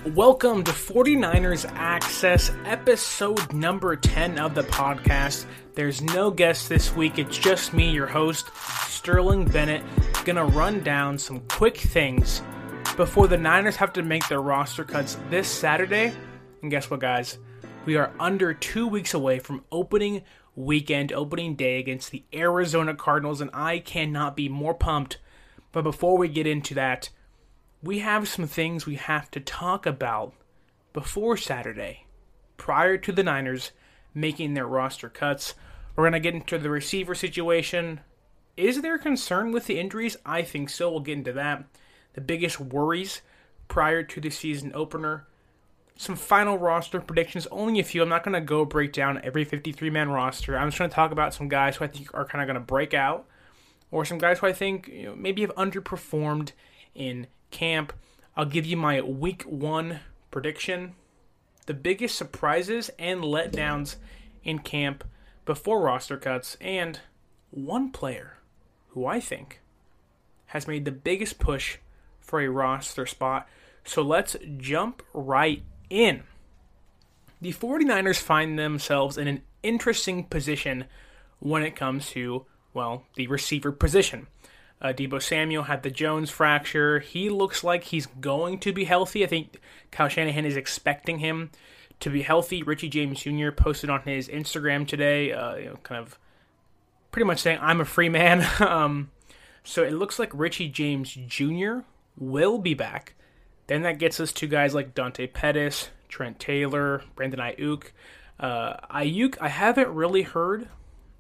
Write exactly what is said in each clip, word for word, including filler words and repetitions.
Welcome to 49ers Access, episode number ten of the podcast. There's no guest this week, it's just me, your host, Sterling Bennett, gonna run down some quick things before the Niners have to make their roster cuts this Saturday. And guess what, guys? We are under two weeks away from opening weekend, opening day against the Arizona Cardinals, and I cannot be more pumped. But before we get into that, we have some things we have to talk about before Saturday, prior to the Niners making their roster cuts. We're going to get into the receiver situation. Is there concern with the injuries? I think so. We'll get into that. The biggest worries prior to the season opener. Some final roster predictions, only a few. I'm not going to go break down every fifty-three man roster. I'm just going to talk about some guys who I think are kind of going to break out, or some guys who I think, you know, maybe have underperformed in camp. I'll give you my week one prediction, the biggest surprises and letdowns in camp before roster cuts, and one player who I think has made the biggest push for a roster spot. So let's jump right in. The 49ers find themselves in an interesting position when it comes to, well, the receiver position. Uh, Deebo Samuel had the Jones fracture. He looks like he's going to be healthy. I think Kyle Shanahan is expecting him to be healthy. Richie James Junior posted on his Instagram today, uh, you know, kind of pretty much saying, I'm a free man. um, so it looks like Richie James Junior will be back. Then that gets us to guys like Dante Pettis, Trent Taylor, Brandon Ayuk. Uh, Ayuk, I haven't really heard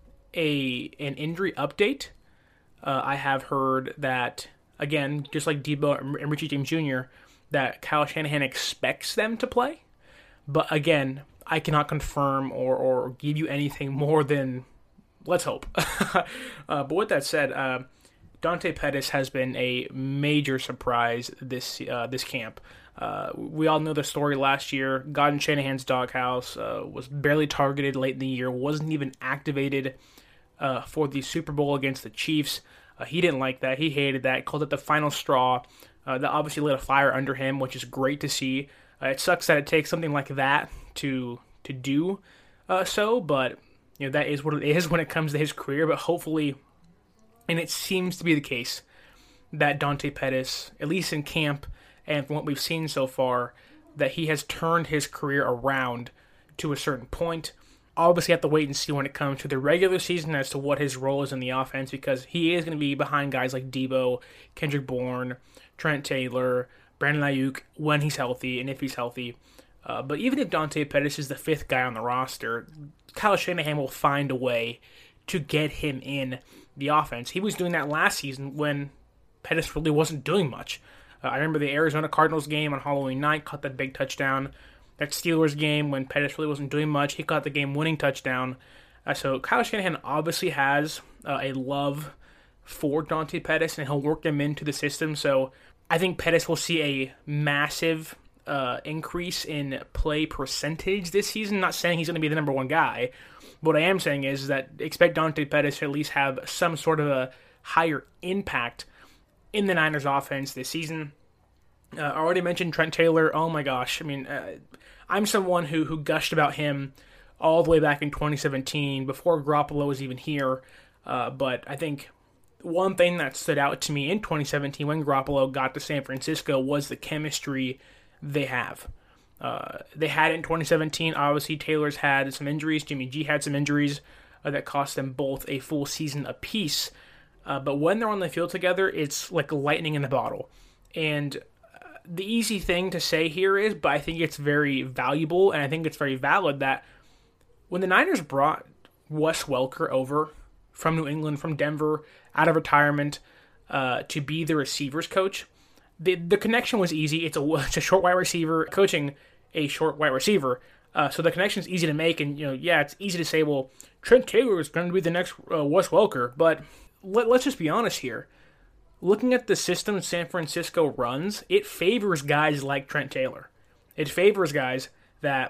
a an injury update. Uh, I have heard that, again, just like Deebo and Richie James Junior, that Kyle Shanahan expects them to play. But again, I cannot confirm or, or give you anything more than, let's hope. uh, but with that said, uh, Dante Pettis has been a major surprise this uh, this camp. Uh, we all know the story last year. Got in Shanahan's doghouse, uh, was barely targeted late in the year, wasn't even activated Uh, for the Super Bowl against the Chiefs. Uh, he didn't like that. He hated that. Called it the final straw. Uh, that obviously lit a fire under him, which is great to see. Uh, it sucks that it takes something like that to to do uh, so, but you know that is what it is when it comes to his career. But hopefully, and it seems to be the case, that Dante Pettis, at least in camp and from what we've seen so far, that he has turned his career around to a certain point. Obviously, have to wait and see when it comes to the regular season as to what his role is in the offense, because he is going to be behind guys like Deebo, Kendrick Bourne, Trent Taylor, Brandon Ayuk when he's healthy and if he's healthy. Uh, but even if Dante Pettis is the fifth guy on the roster, Kyle Shanahan will find a way to get him in the offense. He was doing that last season when Pettis really wasn't doing much. Uh, I remember the Arizona Cardinals game on Halloween night, caught that big touchdown. That Steelers game when Pettis really wasn't doing much, he caught the game-winning touchdown. Uh, so Kyle Shanahan obviously has uh, a love for Dante Pettis, and he'll work him into the system. So I think Pettis will see a massive uh, increase in play percentage this season. Not saying he's going to be the number one guy. What I am saying is that expect Dante Pettis to at least have some sort of a higher impact in the Niners offense this season. Uh, I already mentioned Trent Taylor. Oh my gosh. I mean, uh, I'm someone who, who gushed about him all the way back in twenty seventeen, before Garoppolo was even here. Uh, but I think one thing that stood out to me in twenty seventeen when Garoppolo got to San Francisco was the chemistry they have. Uh, they had it in twenty seventeen. Obviously, Taylor's had some injuries. Jimmy G had some injuries uh, that cost them both a full season apiece. Uh, but when they're on the field together, it's like lightning in a bottle. And the easy thing to say here is, but I think it's very valuable, and I think it's very valid, that when the Niners brought Wes Welker over from New England, from Denver, out of retirement, uh, to be the receivers coach, the the connection was easy. It's a, it's a short wide receiver coaching a short wide receiver, uh, so the connection is easy to make, and, you know, yeah, it's easy to say, well, Trent Taylor is going to be the next uh, Wes Welker, but let, let's just be honest here. Looking at the system San Francisco runs, it favors guys like Trent Taylor. It favors guys that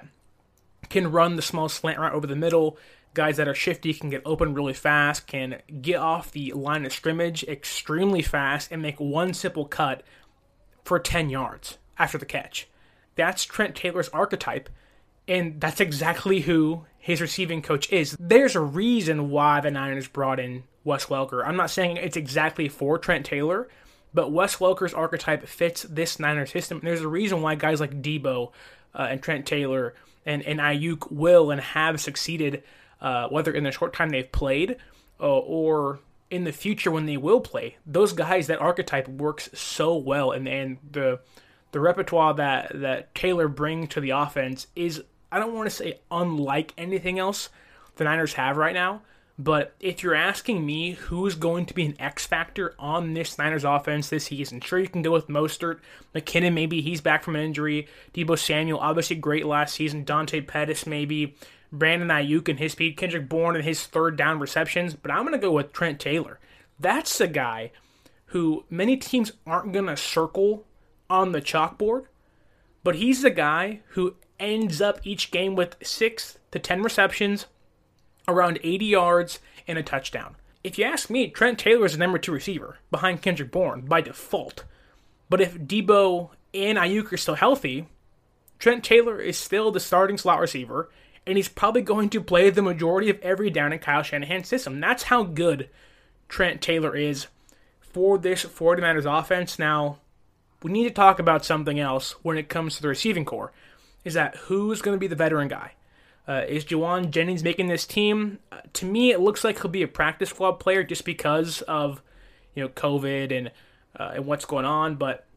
can run the small slant route over the middle, guys that are shifty, can get open really fast, can get off the line of scrimmage extremely fast and make one simple cut for ten yards after the catch. That's Trent Taylor's archetype, and that's exactly who his receiving coach is. There's a reason why the Niners brought in Wes Welker. I'm not saying it's exactly for Trent Taylor, but Wes Welker's archetype fits this Niners system. There's a reason why guys like Debo uh, and Trent Taylor and, and Ayuk will and have succeeded, uh, whether in the short time they've played uh, or in the future when they will play. Those guys, that archetype works so well, and, and the the repertoire that, that Taylor brings to the offense is, I don't want to say unlike anything else the Niners have right now, but if you're asking me who's going to be an X factor on this Niners offense this season, sure, you can go with Mostert, McKinnon, maybe he's back from an injury, Deebo Samuel, obviously great last season, Dante Pettis maybe, Brandon Ayuk and his speed, Kendrick Bourne and his third down receptions, but I'm going to go with Trent Taylor. That's the guy who many teams aren't going to circle on the chalkboard, but he's the guy who ends up each game with six to ten receptions, around eighty yards, and a touchdown. If you ask me, Trent Taylor is the number two receiver behind Kendrick Bourne by default. But if Debo and Ayuk are still healthy, Trent Taylor is still the starting slot receiver, and he's probably going to play the majority of every down in Kyle Shanahan's system. That's how good Trent Taylor is for this 49ers offense. Now, we need to talk about something else when it comes to the receiving core, is that who's going to be the veteran guy? Uh, is Jauan Jennings making this team? Uh, to me, it looks like he'll be a practice squad player just because of, you know, COVID and uh, and what's going on. But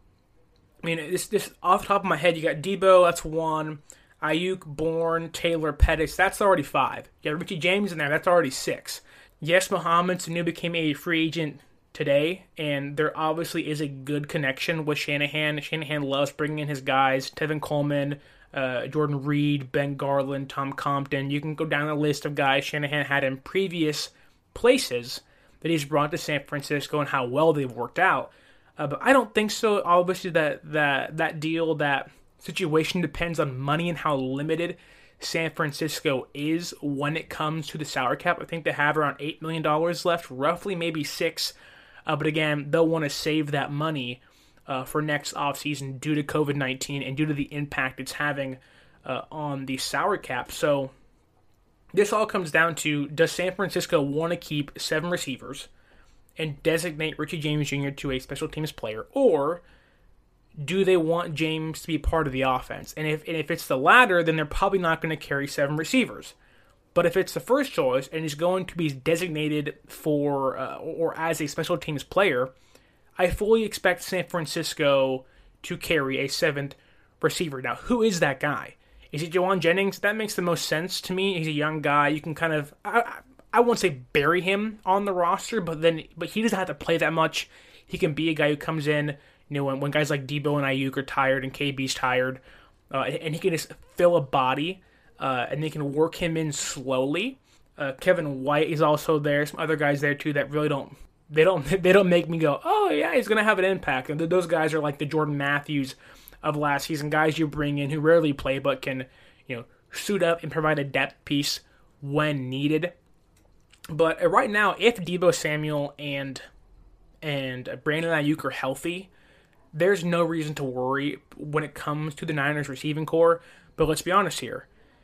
I mean, this this off the top of my head, you got Debo, that's one. Ayuk, Bourne, Taylor, Pettis, that's already five. You got Richie James in there, that's already six. Yes, Mohamed Sanu became a free agent today, and there obviously is a good connection with Shanahan. Shanahan loves bringing in his guys, Tevin Coleman, uh, Jordan Reed, Ben Garland, Tom Compton. You can go down the list of guys Shanahan had in previous places that he's brought to San Francisco and how well they've worked out. Uh, but I don't think so. Obviously, that that that deal, that situation depends on money and how limited San Francisco is when it comes to the salary cap. I think they have around eight million dollars left, roughly maybe six. Uh, but again, they'll want to save that money uh, for next offseason due to covid nineteen and due to the impact it's having uh, on the salary cap. So this all comes down to, does San Francisco want to keep seven receivers and designate Richie James Junior to a special teams player, or do they want James to be part of the offense? And if and if it's the latter, then they're probably not going to carry seven receivers. But if it's the first choice and he's going to be designated for uh, or as a special teams player, I fully expect San Francisco to carry a seventh receiver. Now, who is that guy? Is it Jauan Jennings? That makes the most sense to me. He's a young guy. You can kind of, I, I won't say bury him on the roster, but then but he doesn't have to play that much. He can be a guy who comes in, you know, when, when guys like Debo and Ayuk are tired and K B's tired, uh, and he can just fill a body. Uh, and they can work him in slowly. Uh, Kevin White is also there. Some other guys there too that really don't they don't they don't make me go, oh yeah, he's gonna have an impact. And those guys are like the Jordan Matthews of last season, guys you bring in who rarely play but can, you know, suit up and provide a depth piece when needed. But uh, right now, if Debo Samuel and and uh, Brandon Ayuk are healthy, there's no reason to worry when it comes to the Niners receiving core. But let's be honest here.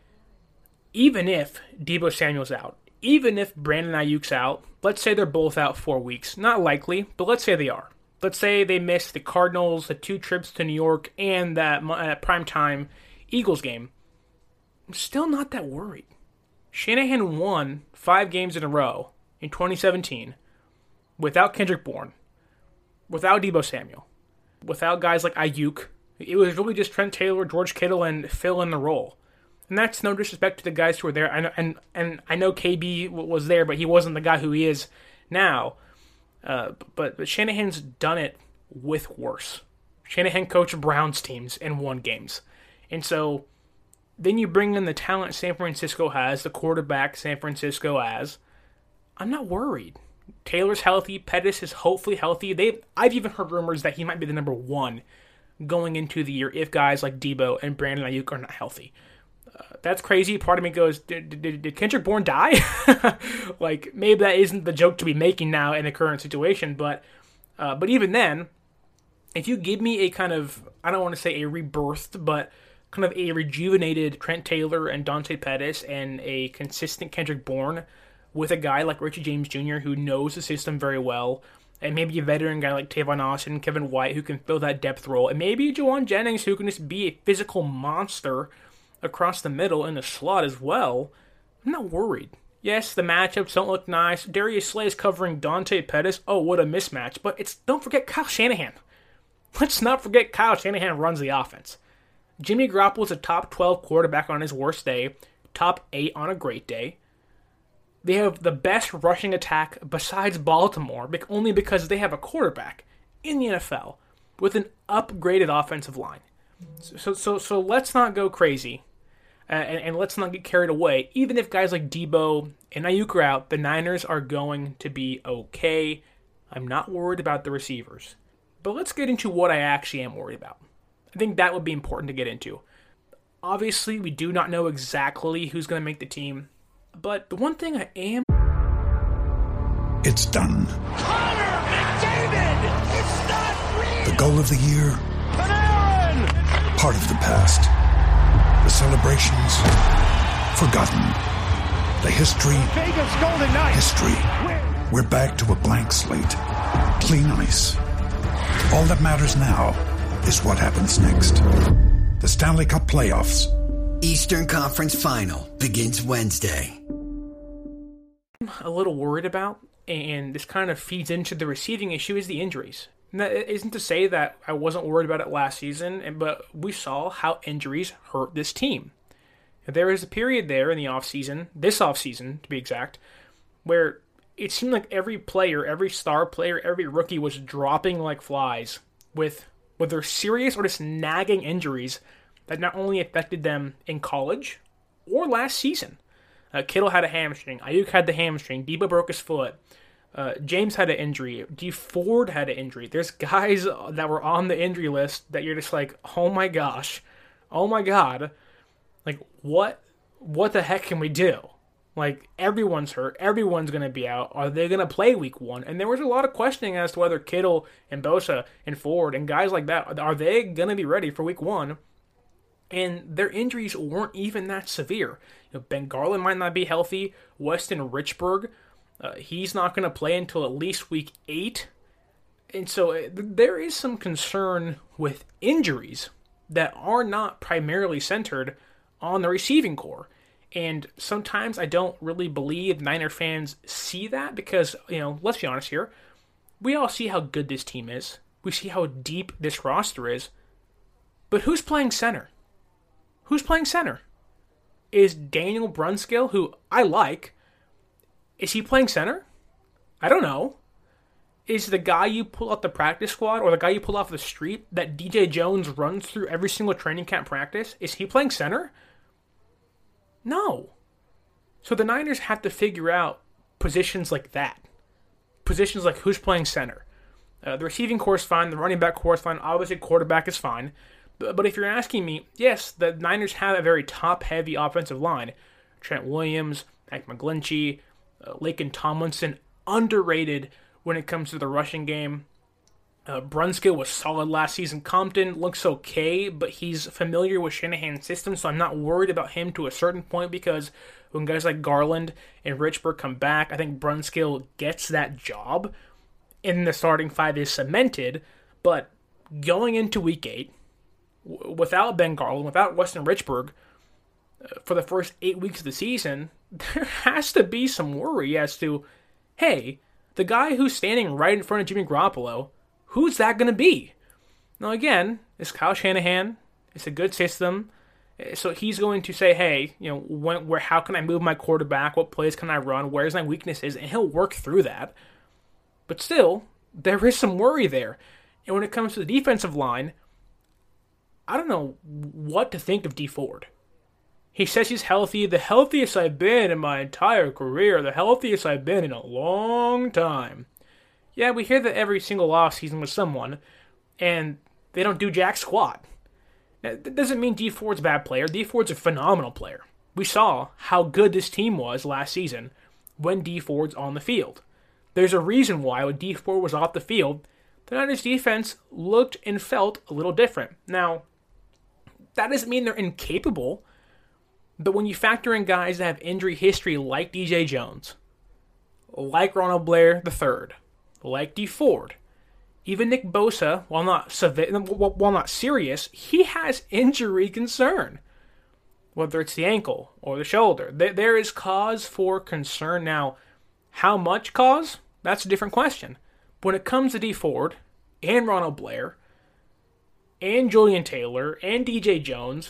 Even if Debo Samuel's out, even if Brandon Ayuk's out, let's say they're both out four weeks. Not likely, but let's say they are. Let's say they miss the Cardinals, the two trips to New York, and that uh, primetime Eagles game. I'm still not that worried. Shanahan won five games in a row in twenty seventeen without Kendrick Bourne, without Debo Samuel, without guys like Ayuk. It was really just Trent Taylor, George Kittle, and fill in the role. And that's no disrespect to the guys who were there. I know, and, and I know K B was there, but he wasn't the guy who he is now. Uh, but, but Shanahan's done it with worse. Shanahan coached Browns teams and won games. And so then you bring in the talent San Francisco has, the quarterback San Francisco has. I'm not worried. Taylor's healthy. Pettis is hopefully healthy. They've, I've even heard rumors that he might be the number one going into the year if guys like Debo and Brandon Ayuk are not healthy. Uh, that's crazy. Part of me goes, did, did, did Kendrick Bourne die? Like, maybe that isn't the joke to be making now in the current situation, but uh, but even then, if you give me a kind of, I don't want to say a rebirthed, but kind of a rejuvenated Trent Taylor and Dante Pettis and a consistent Kendrick Bourne with a guy like Richie James Junior who knows the system very well, and maybe a veteran guy like Tavon Austin, Kevin White, who can fill that depth role, and maybe Jawan Jennings, who can just be a physical monster across the middle in the slot as well, I'm not worried. Yes, the matchups don't look nice. Darius Slay is covering Dante Pettis. Oh, what a mismatch. But it's don't forget Kyle Shanahan. Let's not forget Kyle Shanahan runs the offense. Jimmy Garoppolo is a top twelve quarterback on his worst day, top eight on a great day. They have the best rushing attack besides Baltimore, only because they have a quarterback in the N F L with an upgraded offensive line. So so so let's not go crazy, uh, and, and let's not get carried away. Even if guys like Debo and Ayuk are out, the Niners are going to be okay. I'm not worried about the receivers. But let's get into what I actually am worried about. I think that would be important to get into. Obviously, we do not know exactly who's going to make the team, but the one thing I am... It's done. Connor McDavid! It's not real! The goal of the year... Panarin! Part of the past. The celebrations... Forgotten. The history... Vegas Golden Knights! History. We're back to a blank slate. Clean ice. All that matters now is what happens next. The Stanley Cup Playoffs. Eastern Conference Final begins Wednesday. I'm a little worried about, and this kind of feeds into the receiving issue, is the injuries. And that isn't to say that I wasn't worried about it last season, but we saw how injuries hurt this team. There was a period there in the offseason, this offseason to be exact, where it seemed like every player, every star player, every rookie was dropping like flies with whether serious or just nagging injuries that not only affected them in college or last season. Uh, Kittle had a hamstring. Ayuk had the hamstring. Debo broke his foot. Uh, James had an injury. D Ford had an injury. There's guys that were on the injury list that you're just like, oh my gosh, oh my god, like what, what the heck can we do? Like, everyone's hurt. Everyone's going to be out. Are they going to play week one? And there was a lot of questioning as to whether Kittle and Bosa and Ford and guys like that, are they going to be ready for week one? And their injuries weren't even that severe. You know, Ben Garland might not be healthy. Weston Richburg, uh, he's not going to play until at least week eight. And so uh, there is some concern with injuries that are not primarily centered on the receiving core. And sometimes I don't really believe Niner fans see that because, you know, let's be honest here. We all see how good this team is. We see how deep this roster is. But who's playing center? Who's playing center? Is Daniel Brunskill, who I like, is he playing center? I don't know. Is the guy you pull off the practice squad or the guy you pull off the street that D J Jones runs through every single training camp practice, is he playing center? No. So the Niners have to figure out positions like that. Positions like who's playing center. Uh, the receiving core is fine. The running back core is fine. Obviously, quarterback is fine. But, but if you're asking me, yes, the Niners have a very top-heavy offensive line. Trent Williams, Mike McGlinchey, uh, Laken Tomlinson, underrated when it comes to the rushing game. Uh, Brunskill was solid last season. Compton looks okay, but he's familiar with Shanahan's system, so I'm not worried about him to a certain point because when guys like Garland and Richburg come back, I think Brunskill gets that job, and the starting five is cemented. But going into week eight, w- without Ben Garland, without Weston Richburg, uh, for the first eight weeks of the season, there has to be some worry as to, hey, the guy who's standing right in front of Jimmy Garoppolo, who's that going to be? Now, again, it's Kyle Shanahan. It's a good system. So he's going to say, hey, you know, when, where, how can I move my quarterback? What plays can I run? Where's my weaknesses? And he'll work through that. But still, there is some worry there. And when it comes to the defensive line, I don't know what to think of D Ford. He says he's healthy. The healthiest I've been in my entire career. The healthiest I've been in a long time. Yeah, we hear that every single offseason with someone, and they don't do jack squat. Now, that doesn't mean D Ford's a bad player. D Ford's a phenomenal player. We saw how good this team was last season when D Ford's on the field. There's a reason why when D Ford was off the field, the Niners defense looked and felt a little different. Now, That doesn't mean they're incapable. But when you factor in guys that have injury history like D J Jones, like Ronald Blair the third, like Dee Ford, even Nick Bosa, while not while not serious, he has injury concern. Whether it's the ankle or the shoulder, there is cause for concern. Now, how much cause? That's a different question. When it comes to Dee Ford and Ronald Blair and Julian Taylor and D J Jones,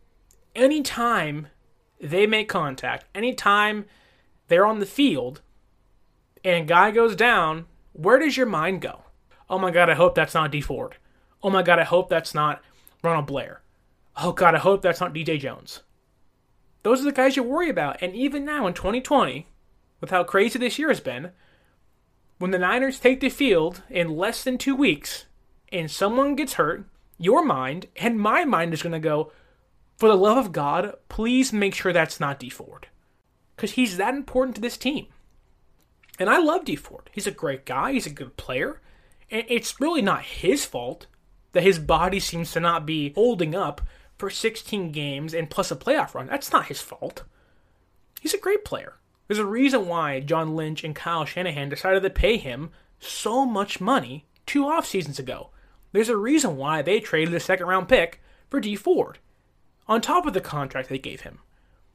anytime they make contact, anytime they're on the field and a guy goes down, where does your mind go? Oh my God, I hope that's not Dee Ford. Oh my God, I hope that's not Ronald Blair. Oh God, I hope that's not D J Jones. Those are the guys you worry about. And even now in twenty twenty, with how crazy this year has been, when the Niners take the field in less than two weeks and someone gets hurt, your mind and my mind is going to go, for the love of God, please make sure that's not Dee Ford. Because he's that important to this team. And I love Dee Ford. He's a great guy. He's a good player. And it's really not his fault that his body seems to not be holding up for sixteen games and plus a playoff run. That's not his fault. He's a great player. There's a reason why John Lynch and Kyle Shanahan decided to pay him so much money two off seasons ago. There's a reason why they traded a second round pick for Dee Ford, on top of the contract they gave him.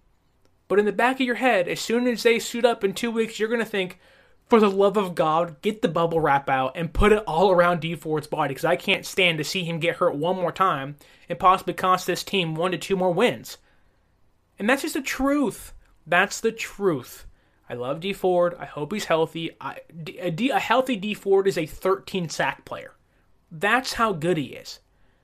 But in the back of your head, as soon as they suit up in two weeks, you're going to think, for the love of God, get the bubble wrap out and put it all around Dee Ford's body, because I can't stand to see him get hurt one more time and possibly cost this team one to two more wins. And that's just the truth. That's the truth. I love Dee Ford. I hope he's healthy. I, a, D, a healthy Dee Ford is a thirteen sack player. That's how good he is.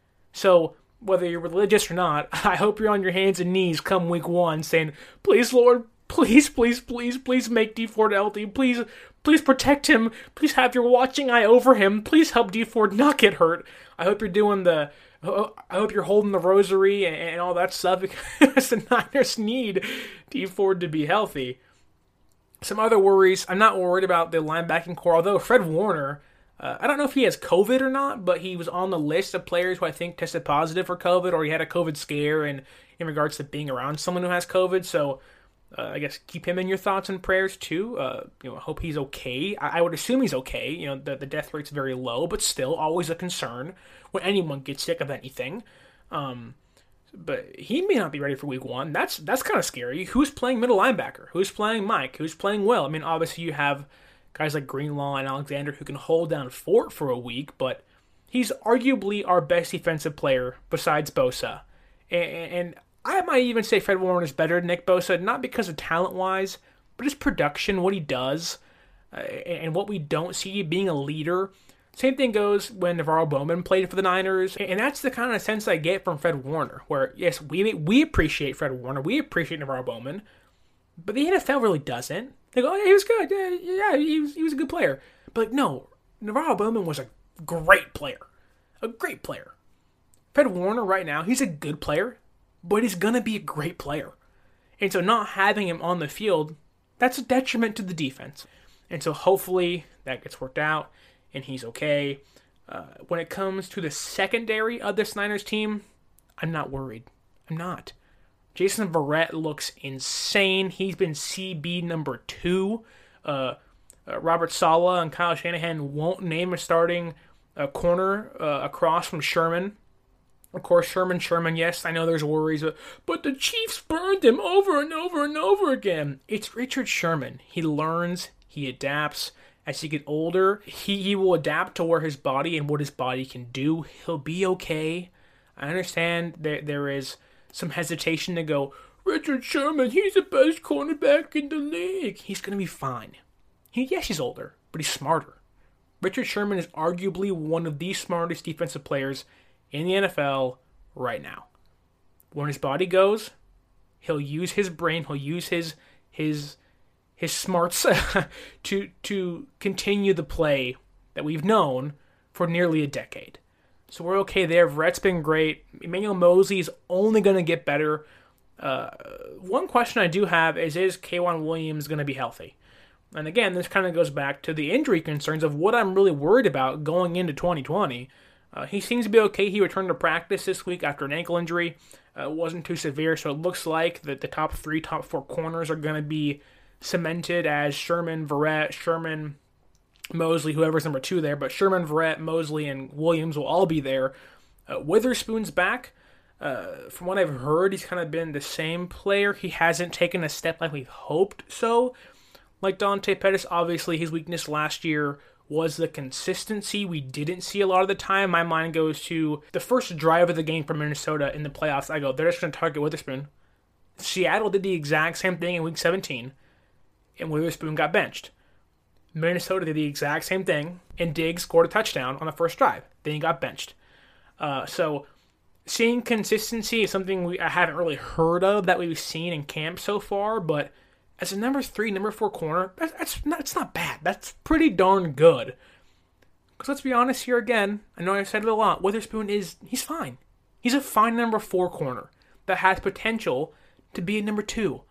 So, whether you're religious or not, I hope you're on your hands and knees come week one saying, please, Lord, please, please, please, please make Dee Ford healthy. Please, please protect him. Please have your watching eye over him. Please help Dee Ford not get hurt. I hope you're doing the, I hope you're holding the rosary and, and all that stuff, because the Niners need Dee Ford to be healthy. Some other worries. I'm not worried about the linebacking core, although Fred Warner, Uh, I don't know if he has COVID or not, but he was on the list of players who I think tested positive for COVID, or he had a COVID scare in, in regards to being around someone who has COVID. So uh, I guess keep him in your thoughts and prayers too. Uh, you know, I hope he's okay. I, I would assume he's okay. You know, the, the death rate's very low, but still always a concern when anyone gets sick of anything. Um, but he may not be ready for week one. That's that's kind of scary. Who's playing middle linebacker? Who's playing Mike? Who's playing Will? I mean, obviously you have guys like Greenlaw and Alexander who can hold down Fort for a week, but he's arguably our best defensive player besides Bosa. And, and I might even say Fred Warner is better than Nick Bosa, not because of talent-wise, but his production, what he does, uh, and what we don't see being a leader. Same thing goes when Navarro Bowman played for the Niners, and that's the kind of sense I get from Fred Warner, where, yes, we we appreciate Fred Warner, we appreciate Navarro Bowman, but the N F L really doesn't. They go, oh, yeah, he was good. Yeah, yeah he, was, he was a good player. But like, no, Navarro Bowman was a great player. A great player. Fred Warner right now, he's a good player, but he's going to be a great player. And so not having him on the field, that's a detriment to the defense. And so hopefully that gets worked out and he's okay. Uh, when it comes to the secondary of this Niners team, I'm not worried. I'm not. Jason Verrett looks insane. He's been C B number two. Uh, uh, Robert Saleh and Kyle Shanahan won't name a starting uh, corner uh, across from Sherman. Of course, Sherman, Sherman, yes, I know there's worries, but, but the Chiefs burned him over and over and over again. It's Richard Sherman. He learns, he adapts. As he gets older, he, he will adapt to where his body and what his body can do. He'll be okay. I understand there there is some hesitation to go, Richard Sherman, he's the best cornerback in the league. He's going to be fine. He, yes, he's older, but he's smarter. Richard Sherman is arguably one of the smartest defensive players in the N F L right now. When his body goes, he'll use his brain, he'll use his his his smarts to to continue the play that we've known for nearly a decade. So we're okay there. Verrett's been great. Emmanuel Moseley is only going to get better. Uh, one question I do have is, is K'Waun Williams going to be healthy? And again, this kind of goes back to the injury concerns of what I'm really worried about going into twenty twenty. Uh, he seems to be okay. He returned to practice this week after an ankle injury. Uh, it wasn't too severe, so it looks like that the top three, top four corners are going to be cemented as Sherman, Verrett, Sherman, Mosley, whoever's number two there, but Sherman, Verrett, Mosley, and Williams will all be there. Uh, Witherspoon's back. Uh, from what I've heard, he's kind of been the same player. He hasn't taken a step like we hoped so. Like Dante Pettis, obviously his weakness last year was the consistency we didn't see a lot of the time. My mind goes to the first drive of the game for Minnesota in the playoffs. I go, they're just going to target Witherspoon. Seattle did the exact same thing in week seventeen, and Witherspoon got benched. Minnesota did the exact same thing, and Diggs scored a touchdown on the first drive. Then he got benched. Uh, so seeing consistency is something we I haven't really heard of that we've seen in camp so far, but as a number three, number four corner, that's, that's not, it's not bad. That's pretty darn good. Because let's be honest here again, I know I've said it a lot, Witherspoon is, he's fine. He's a fine number four corner that has potential to be a number two.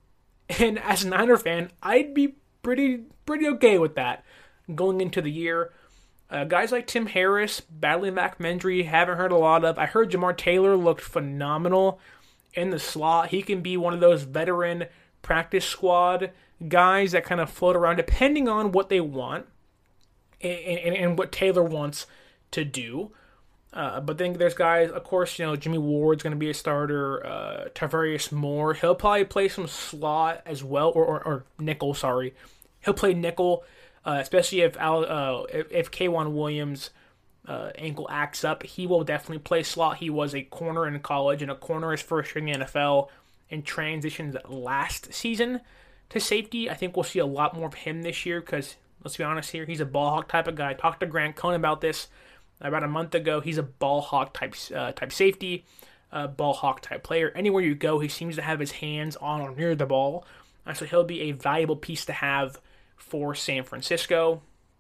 And as a Niner fan, I'd be pretty pretty okay with that going into the year. Uh, guys like Tim Harris, battling back from injury, haven't heard a lot of. I heard Jamar Taylor looked phenomenal in the slot. He can be one of those veteran practice squad guys that kind of float around depending on what they want and, and, and what Taylor wants to do. Uh, but then there's guys, of course, you know, Jimmy Ward's going to be a starter. Uh, Tarvarius Moore, he'll probably play some slot as well, or, or, or nickel, sorry. He'll play nickel, uh, especially if Al, uh, if, if K'Wan Williams' uh, ankle acts up. He will definitely play slot. He was a corner in college, and a corner his first year in the N F L, and transitioned last season to safety. I think we'll see a lot more of him this year because, let's be honest here, he's a ball hawk type of guy. I talked to Grant Cohn about this about a month ago. He's a ball hawk type uh, type safety, uh, ball hawk type player. Anywhere you go, he seems to have his hands on or near the ball. Uh, so he'll be a valuable piece to have for San Francisco.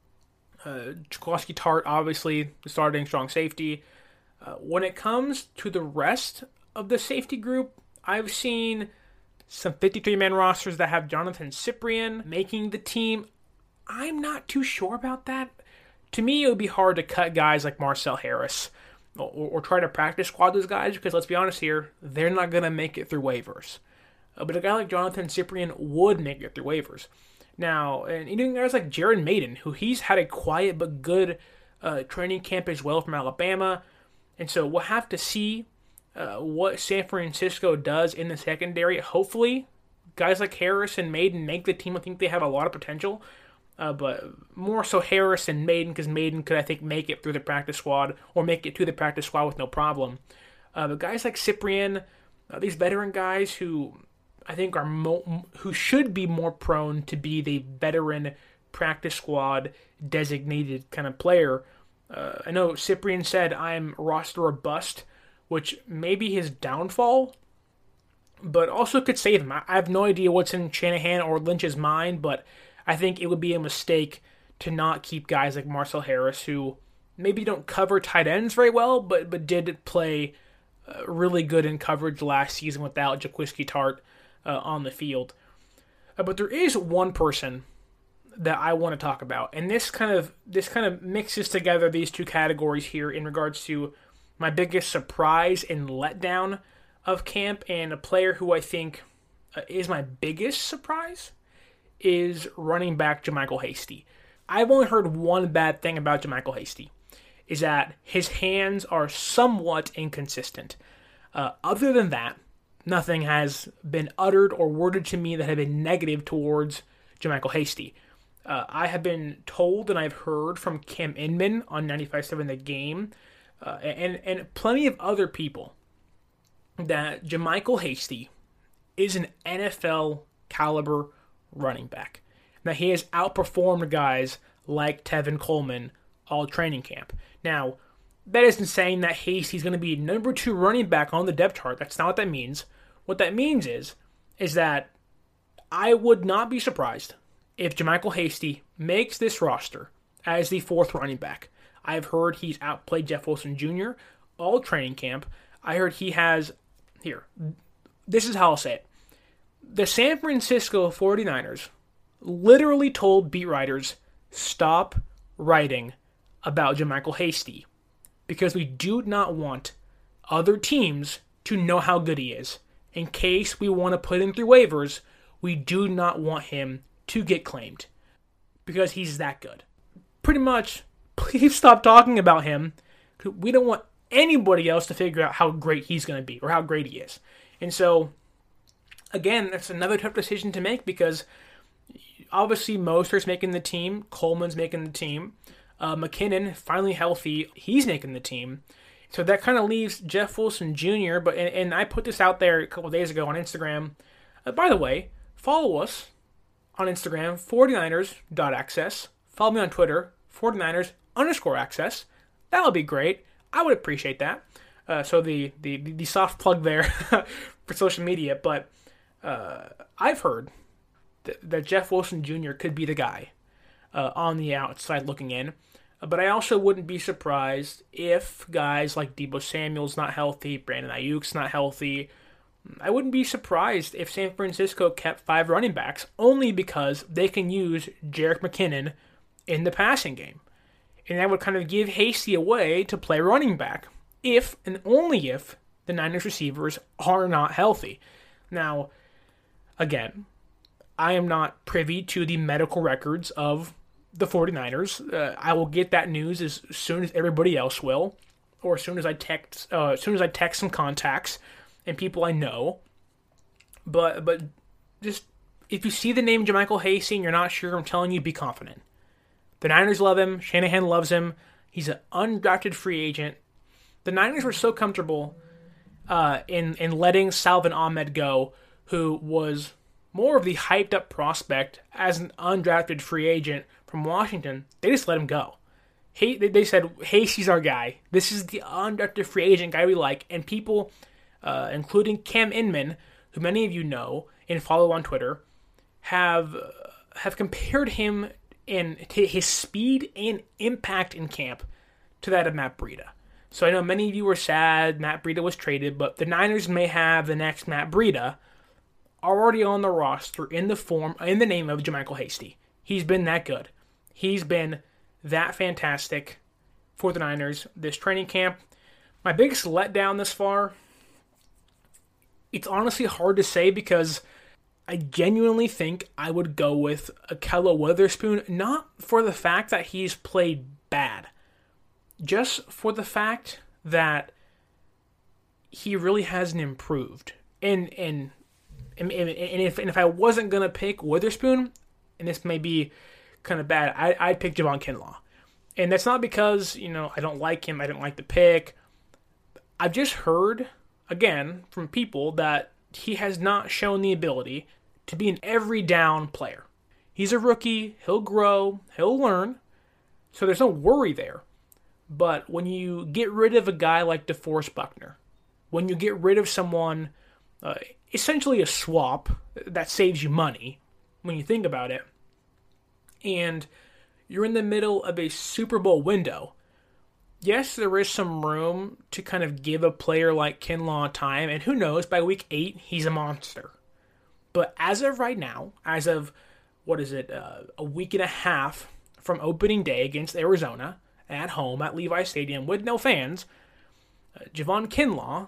Uh, Jaquiski Tartt, obviously, the starting strong safety. Uh, when it comes to the rest of the safety group, I've seen some fifty-three man rosters that have Jonathan Cyprien making the team. I'm not too sure about that. To me, it would be hard to cut guys like Marcel Harris or, or try to practice squad those guys because, let's be honest here, they're not going to make it through waivers. Uh, but a guy like Jonathan Cyprien would make it through waivers. Now, and even guys like Jared Maiden, who he's had a quiet but good uh, training camp as well from Alabama. And so we'll have to see uh, what San Francisco does in the secondary. Hopefully, guys like Harris and Maiden make the team. I think they have a lot of potential. Uh, but more so Harris and Maiden, because Maiden could, I think, make it through the practice squad or make it to the practice squad with no problem. Uh, but guys like Cyprien, uh, these veteran guys who I think are mo- who should be more prone to be the veteran practice squad designated kind of player. Uh, I know Cyprien said I'm roster or bust, which may be his downfall, but also could save him. I, I have no idea what's in Shanahan or Lynch's mind, but I think it would be a mistake to not keep guys like Marcel Harris, who maybe don't cover tight ends very well, but but did play uh, really good in coverage last season without Jaquiski Tartt uh, on the field. Uh, but there is one person that I want to talk about, and this kind of this kind of mixes together these two categories here in regards to my biggest surprise and letdown of camp, and a player who I think uh, is my biggest surprise is running back JaMycal Hasty. I've only heard one bad thing about JaMycal Hasty, is that his hands are somewhat inconsistent. Uh, other than that, nothing has been uttered or worded to me that have been negative towards JaMycal Hasty. Uh, I have been told and I've heard from Cam Inman on ninety-five point seven The Game uh, and, and plenty of other people that JaMycal Hasty is an N F L caliber running back. Now, he has outperformed guys like Tevin Coleman all training camp. Now, that isn't saying that Hasty's going to be number two running back on the depth chart. That's not what that means. What that means is, is that I would not be surprised if JaMycal Hasty makes this roster as the fourth running back. I've heard he's outplayed Jeff Wilson Junior all training camp. I heard he has, here, this is how I'll say it. The San Francisco forty-niners literally told beat writers, stop writing about JaMycal Hasty because we do not want other teams to know how good he is. In case we want to put him through waivers, we do not want him to get claimed because he's that good. Pretty much, please stop talking about him. We don't want anybody else to figure out how great he's going to be or how great he is. And so, again, that's another tough decision to make because obviously Mostert's making the team, Coleman's making the team, uh, McKinnon finally healthy, he's making the team. So that kind of leaves Jeff Wilson Junior But and, and I put this out there a couple days ago on Instagram. Uh, by the way, follow us on Instagram, forty-niners dot access. Follow me on Twitter, forty-niners underscore access. That would be great. I would appreciate that. Uh, so the, the, the soft plug there for social media. But uh, I've heard that, that Jeff Wilson Junior could be the guy uh, on the outside looking in. But I also wouldn't be surprised if guys like Deebo Samuel's not healthy, Brandon Ayuk's not healthy. I wouldn't be surprised if San Francisco kept five running backs only because they can use Jerick McKinnon in the passing game. And that would kind of give Hasty a way to play running back if and only if the Niners receivers are not healthy. Now, again, I am not privy to the medical records of the forty-niners. Uh, I will get that news as soon as everybody else will, or as soon as I text, uh, as soon as I text some contacts and people I know. But but just if you see the name JaMycal Hasty and you're not sure, I'm telling you, be confident. The Niners love him. Shanahan loves him. He's an undrafted free agent. The Niners were so comfortable uh, in in letting Salvon Ahmed go, who was more of the hyped up prospect as an undrafted free agent from Washington. They just let him go. He, they said, hey, he's our guy. This is the undrafted free agent guy we like. And people, uh, including Cam Inman, who many of you know and follow on Twitter, have uh, have compared him in to his speed and impact in camp to that of Matt Breida. So I know many of you were sad Matt Breida was traded, but the Niners may have the next Matt Breida already on the roster in the form, in the name of JaMycal Hasty. He's been that good. He's been that fantastic for the Niners this training camp. My biggest letdown this far, it's honestly hard to say because I genuinely think I would go with Ahkello Witherspoon, not for the fact that he's played bad, just for the fact that he really hasn't improved. And and and, and, if, and if I wasn't going to pick Witherspoon, and this may be kind of bad, I, I'd pick Javon Kinlaw. And that's not because, you know, I don't like him, I didn't like the pick. I've just heard, again, from people that he has not shown the ability to be an every down player. He's a rookie, he'll grow, he'll learn, so there's no worry there. But when you get rid of a guy like DeForest Buckner, when you get rid of someone, uh, essentially a swap that saves you money, when you think about it, and you're in the middle of a Super Bowl window, yes, there is some room to kind of give a player like Kinlaw time, and who knows, by week eight, he's a monster. But as of right now, as of, what is it, uh, a week and a half from opening day against Arizona, at home at Levi Stadium with no fans, uh, Javon Kinlaw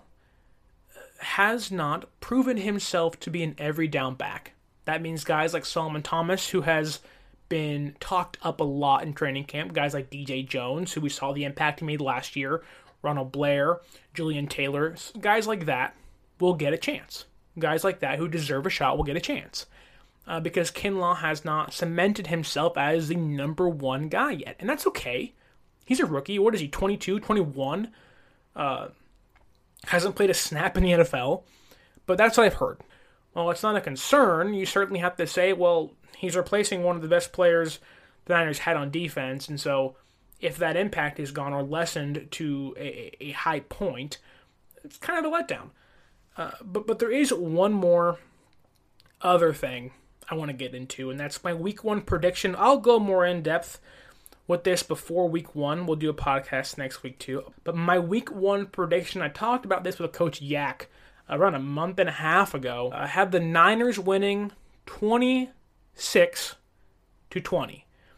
has not proven himself to be an every down back. That means guys like Solomon Thomas, who has been talked up a lot in training camp, guys like D J Jones, who we saw the impact he made last year, Ronald Blair, Julian Taylor, guys like that will get a chance. Guys like that who deserve a shot will get a chance. Uh, because Kinlaw has not cemented himself as the number one guy yet. And that's okay. He's a rookie. What is he, twenty-two, twenty-one? Uh, hasn't played a snap in the N F L. But that's what I've heard. Well, it's not a concern. You certainly have to say, well, he's replacing one of the best players the Niners had on defense. And so if that impact is gone or lessened to a, a high point, it's kind of a letdown. Uh, but, but there is one more other thing I want to get into, and that's my week one prediction. I'll go more in depth with this before week one. We'll do a podcast next week too. But my week one prediction, I talked about this with Coach Yak around a month and a half ago. I had the Niners winning twenty-six to twenty.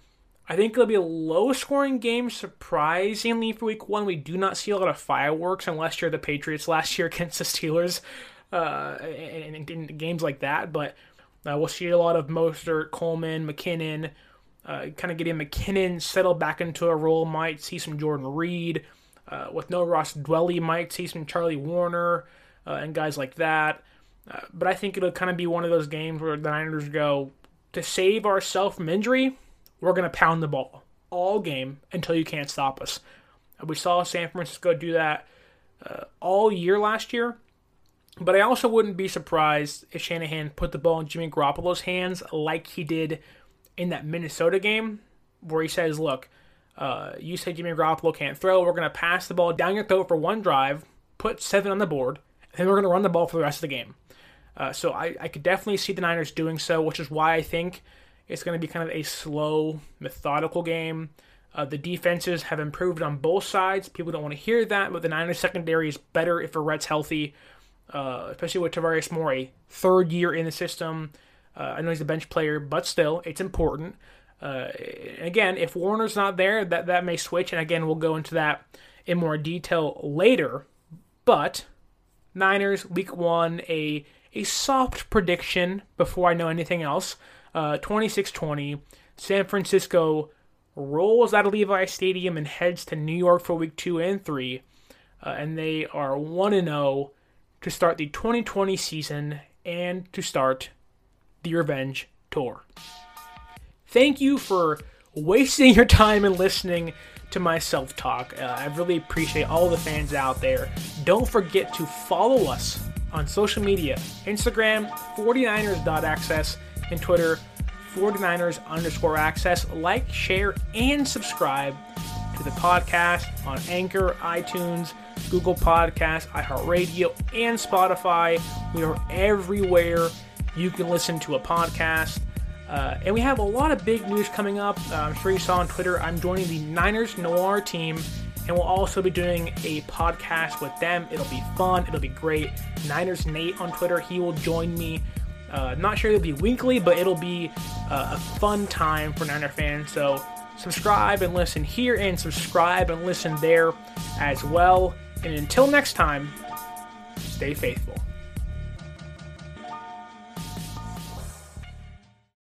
I think it'll be a low-scoring game, surprisingly, for week one. We do not see a lot of fireworks unless you're the Patriots last year against the Steelers uh, and in games like that. But uh, we'll see a lot of Mostert, Coleman, McKinnon, uh, kind of getting McKinnon settled back into a role. Might see some Jordan Reed. Uh, with no Ross Dwelly, might see some Charlie Warner uh, and guys like that. Uh, but I think it'll kind of be one of those games where the Niners go, to save ourselves from injury, we're going to pound the ball all game until you can't stop us. We saw San Francisco do that uh, all year last year. But I also wouldn't be surprised if Shanahan put the ball in Jimmy Garoppolo's hands like he did in that Minnesota game, where he says, look, uh, you said Jimmy Garoppolo can't throw. We're going to pass the ball down your throat for one drive, put seven on the board, and then we're going to run the ball for the rest of the game. Uh, so I, I could definitely see the Niners doing so, which is why I think it's going to be kind of a slow, methodical game. Uh, the defenses have improved on both sides. People don't want to hear that, but the Niners secondary is better if Verrett's healthy, uh, especially with Tarvarius Moore, a third year in the system. Uh, I know he's a bench player, but still, it's important. Uh, again, if Warner's not there, that, that may switch, and again, we'll go into that in more detail later. But Niners, week one, a, a soft prediction before I know anything else. Uh, twenty-six twenty, San Francisco rolls out of Levi Stadium and heads to New York for week two and three, uh, and they are one and oh to start the twenty twenty season and to start the Revenge Tour. Thank you for wasting your time and listening to my self-talk. Uh, I really appreciate all the fans out there. Don't forget to follow us on social media, Instagram, forty-niners dot access, and Twitter, forty-niners underscore access. Like, share, and subscribe to the podcast on Anchor, iTunes, Google Podcasts, iHeartRadio, and Spotify. We are everywhere you can listen to a podcast. Uh, and we have a lot of big news coming up. Uh, I'm sure you saw on Twitter, I'm joining the Niners Noir team, and we'll also be doing a podcast with them. It'll be fun. It'll be great. Niners Nate on Twitter, he will join me. Uh, not sure it'll be weekly, but it'll be uh, a fun time for Niner fans. So subscribe and listen here, and subscribe and listen there as well. And until next time, stay faithful.